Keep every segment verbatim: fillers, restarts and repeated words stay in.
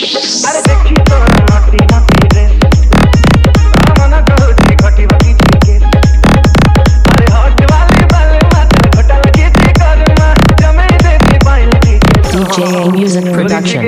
अरे देखी तो नोटी नोटी ड्रेस मन कहूची घटी बकी के अरे हॉट वाली बाल मात्र घटा लगी थी करमा जमे देती पाइल की D J A Music Production.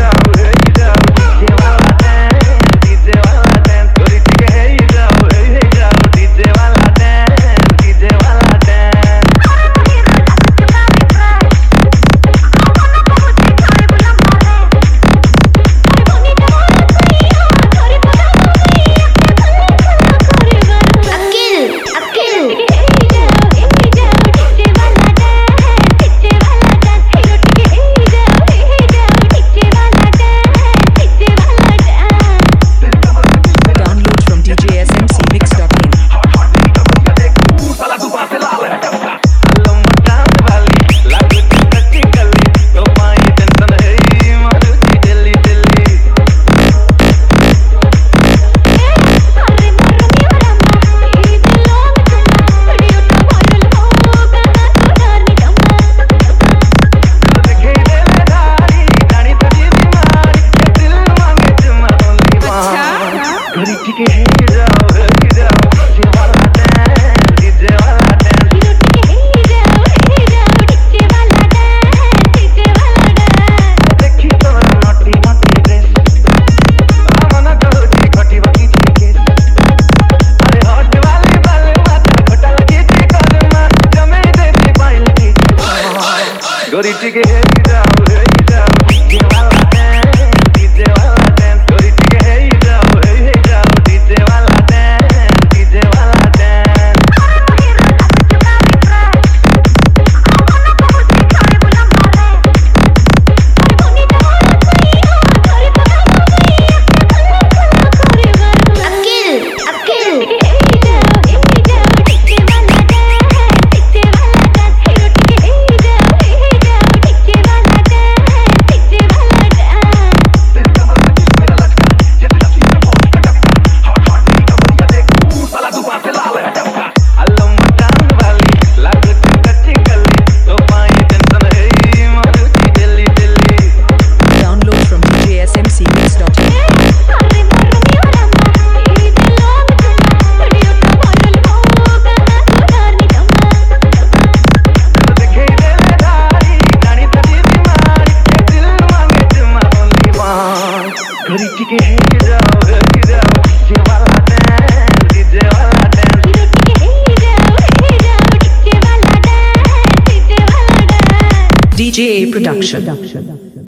गोरी टिके है जाओ है जाओ डीजे वाला डांस डीजे वाला डांस गोरी टिके है जाओ है जाओ डीजे वाला डांस डीजे वाला डांस गोरी टिके है जाओ है जाओ डीजे वाला डांस डीजे वाला dance D J A Production.